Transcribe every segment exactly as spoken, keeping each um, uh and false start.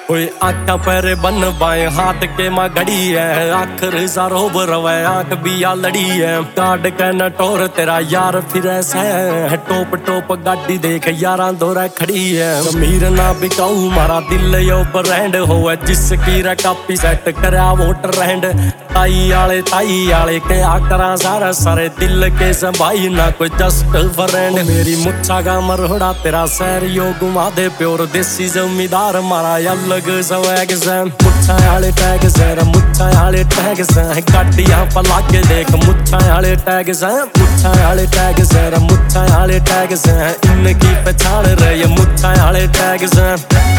कोई आखा पैरे बन बाएं हाथ के माँ घड़ी है, आखिर सारो बरवे आंख भी या लड़ी है। काट के नटोर तेरा यार फिर ऐसा है, टोप टोप गाड़ी देख यारा दौरा खड़ी है। जमीर ना बिकाऊ मारा दिल यो ब्रांड हो, जिसकी रे कापी सेट करा वोट रैंड। ताई आले ताई आले के आकरा सारा सारे दिल के संभाई ना कोई जस्ट फ्रेंड। मेरी मुच्छा का मरोड़ा तेरा सैर यो घुमा दे प्योर देसी जमींदार मारा अलग स्वैग से। मुच्छा आले टैग से मुच्छा आले टैग से गाड़ियां पला के देख मुच्छा आले टैग से। मुच्छा आले टैग से मुच्छा आले टैग से इनकी पहचान रहे मुच्छा आले टैग से।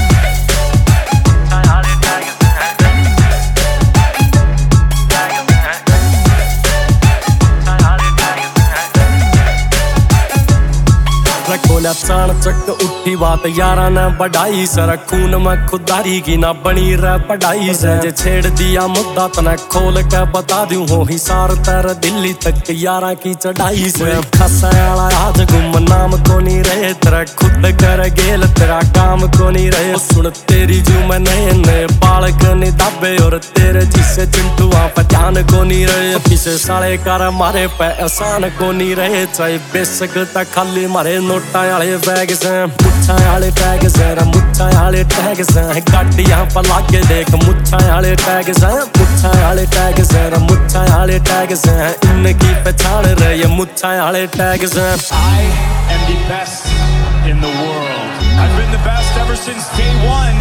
खोला चाण चक उठी बात यारा ने बढ़ाई सर, खून में खुदारी की ना बनी रह पढ़ाई से। जे छेड़ दिया मुद्दा तना खोल के बता दूं हो हिसार तेरे दिल्ली तक यारा की चढ़ाई से। खसा आज गुम नाम को नहीं रहे तेरा खुद कर गेल तेरा काम को नहीं रहे। सुन तेरी जू में नए नए बालक ने दाबे और तेरे जिसे चिंटू पहचान को नहीं रहे। किसे साले कर मारे पे एहसान को नहीं रहे, चाहे बेशक तक खाली मारे नोटा आले बैग से। मुच्छा आले टैग से मुच्छा आले टैग से गाड़ियां पला के देख मुच्छा आले टैग से। मुच्छा आले टैग से मुच्छा आले टैग से इनकी पहचान रहे मुच्छा आले टैग से। I am the best in the world. I've been the best ever since day one.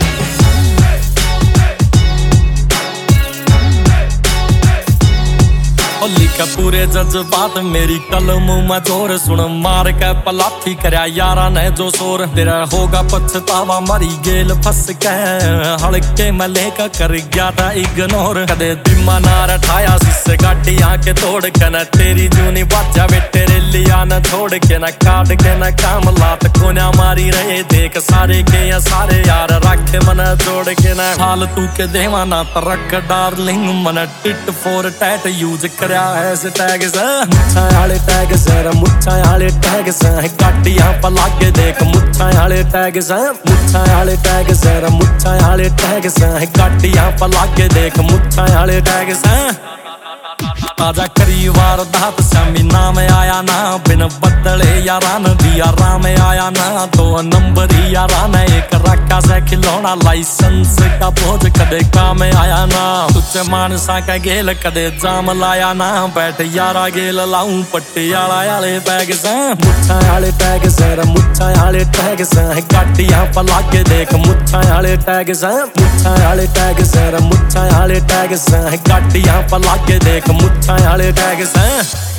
लिखा पूरे जज्बात मेरी कलम में जोर, सुन मार के पलाथी करया यारा ने जो शोर। तेरा होगा पछतावा मरी गेल फंस के हड़के में लेकर कर गया था इग्नोर। कदे दिमा नार ठाया जिससे गाड़ी आके तोड़ के न तेरी जूनी बाजा वे तेरे लिया न छोड़ के न काट के न काम लात कोन्या मारी रहे देख सारे के या सारे यार रखे मन जोड़ के न हाल तू के देवा ना तरक डार्लिंग मन टिट फोर टैट यूज कर ऐसे टैग से। मुच्छा आले टैग से मुच्छा आले टैग से गाड़ियां पला के देख मुच्छा आले टैग से। मुच्छा आले टैग से मुच्छा आले टैग से गाड़ियां पला के देख मुच्छा आले टैग से। आजा करी वारदात समी नाम आया ना, बिन बदले यारा न दिया राम आया ना। दो नंबर ही यारा न एक रखा से खिलौना, लाइसेंस का बोझ कदे काम आया ना। तुझे मानसा का गेल कदे जाम लाया ना, बैठ यारा गेल लाऊं पटियाला आले बैग से। मुच्छा आले टैग से मुच्छा आले टैग से गाड़ियां पला के देख मुच्छा आले टैग से। मुच्छा आले टैग से मुच्छा आले टैग से गाड़ियां पला के देख मुच्छा आले टैग से।